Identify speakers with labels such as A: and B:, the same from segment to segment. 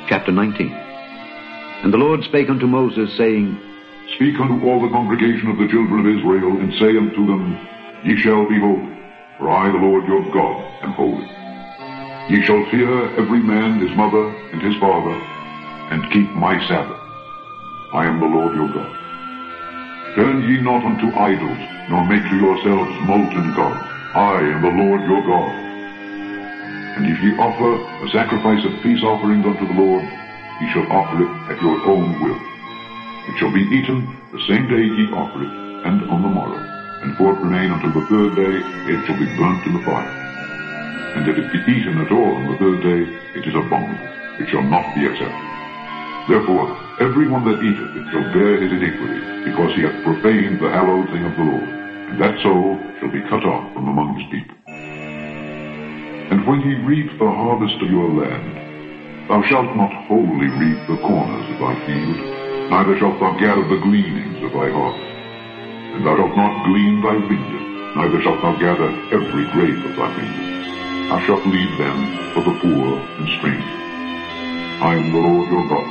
A: chapter 19. And the Lord spake unto Moses, saying,
B: Speak unto all the congregation of the children of Israel, and say unto them, Ye shall be holy, for I, the Lord your God, am holy. Ye shall fear every man his mother and his father, and keep my Sabbath. I am the Lord your God. Turn ye not unto idols, nor make to yourselves molten gods. I am the Lord your God. And if ye offer a sacrifice of peace offerings unto the Lord, ye shall offer it at your own will. It shall be eaten the same day ye offer it, and on the morrow. And for it remain until the third day, it shall be burnt in the fire. And if it be eaten at all on the third day, it is abominable. It shall not be accepted. Therefore, every one that eateth it shall bear his iniquity, because he hath profaned the hallowed thing of the Lord. And that soul shall be cut off from among his people. And when ye reap the harvest of your land, thou shalt not wholly reap the corners of thy field, neither shalt thou gather the gleanings of thy harvest. And thou shalt not glean thy vineyard, neither shalt thou gather every grape of thy vineyard. Thou shalt leave them for the poor and strangers. I am the Lord your God.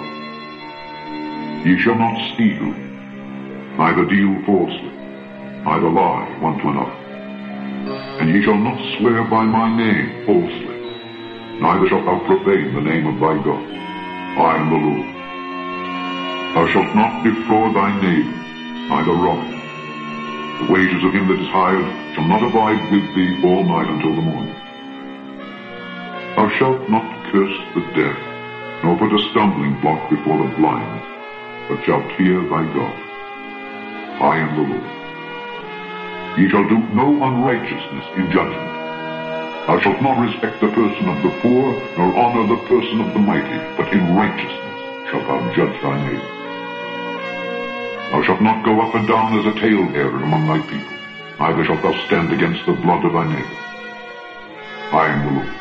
B: Ye shall not steal, neither deal falsely, neither lie one to another. And ye shall not swear by my name falsely, neither shalt thou profane the name of thy God. I am the Lord. Thou shalt not defraud thy neighbor, neither rob him. The wages of him that is hired shall not abide with thee all night until the morning. Thou shalt not curse the deaf, nor put a stumbling block before the blind, but shalt fear thy God. I am the Lord. Ye shall do no unrighteousness in judgment. Thou shalt not respect the person of the poor, nor honor the person of the mighty, but in righteousness shalt thou judge thy neighbor. Thou shalt not go up and down as a talebearer among thy people, neither shalt thou stand against the blood of thy neighbor. I am the Lord.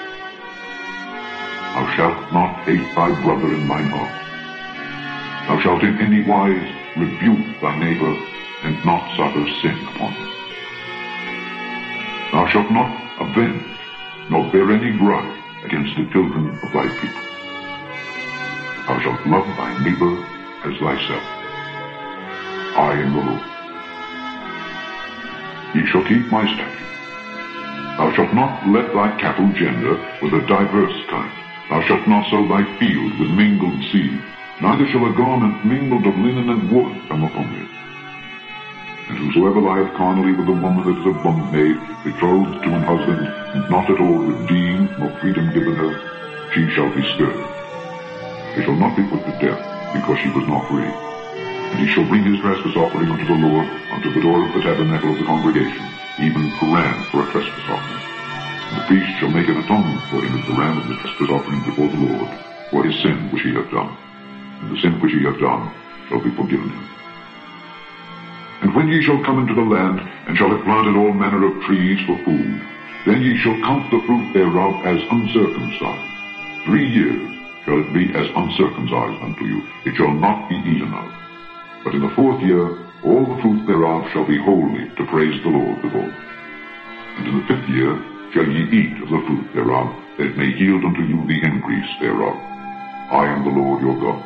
B: Thou shalt not hate thy brother in thine heart. Thou shalt in any wise rebuke thy neighbor, and not suffer sin upon him. Thou shalt not avenge, nor bear any grudge against the children of thy people. Thou shalt love thy neighbor as thyself. I am the Lord. Ye shall keep my statutes. Thou shalt not let thy cattle gender with a diverse kind. Thou shalt not sow thy field with mingled seed, neither shall a garment mingled of linen and wool come upon thee. And whosoever lieth carnally with a woman that is a bondmaid, betrothed to an husband, and not at all redeemed, nor freedom given her, she shall be scourged. They shall not be put to death, because she was not free. And he shall bring his trespass offering unto the Lord, unto the door of the tabernacle of the congregation, even a ram for a trespass offering. And the priest shall make an atonement for him as the ram of the trespass offering before the Lord, for his sin which he hath done. And the sin which he hath done shall be forgiven him. And when ye shall come into the land, and shall have planted all manner of trees for food, then ye shall count the fruit thereof as uncircumcised. 3 years shall it be as uncircumcised unto you. It shall not be eaten of. But in the 4th year all the fruit thereof shall be holy to praise the Lord withal. And in the 5th year shall ye eat of the fruit thereof, that it may yield unto you the increase thereof. I am the Lord your God.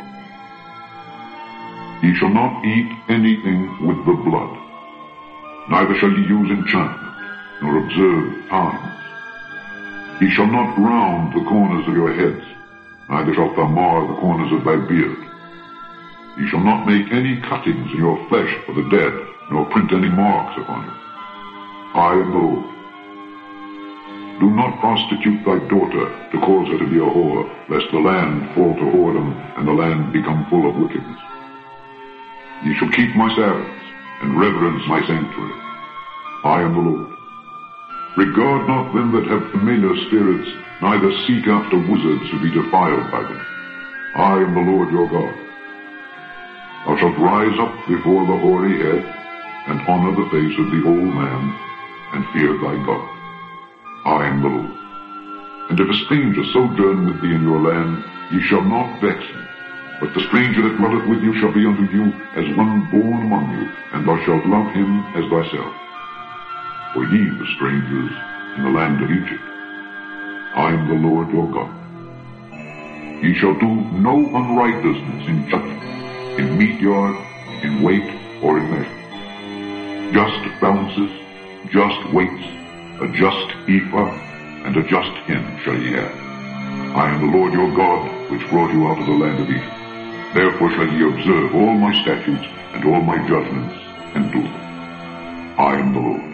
B: Ye shall not eat anything with the blood, neither shall ye use enchantment, nor observe times. Ye shall not round the corners of your heads, neither shalt thou mar the corners of thy beard. Ye shall not make any cuttings in your flesh for the dead, nor print any marks upon you. I am the Lord. Do not prostitute thy daughter to cause her to be a whore, lest the land fall to whoredom, and the land become full of wickedness. Ye shall keep my Sabbaths, and reverence my sanctuary. I am the Lord. Regard not them that have familiar spirits, neither seek after wizards to be defiled by them. I am the Lord your God. Thou shalt rise up before the hoary head, and honor the face of the old man, and fear thy God. I am the Lord. And if a stranger sojourn with thee in your land, ye shall not vex him. But the stranger that dwelleth with you shall be unto you as one born among you, and thou shalt love him as thyself. For ye were strangers in the land of Egypt. I am the Lord your God. Ye shall do no unrighteousness in judgment, in meat yard, in weight, or in measure. Just balances, just weights, a just ephah, and a just hin shall ye have. I am the Lord your God, which brought you out of the land of Egypt. Therefore shall ye observe all my statutes and all my judgments, and do them. I am the Lord.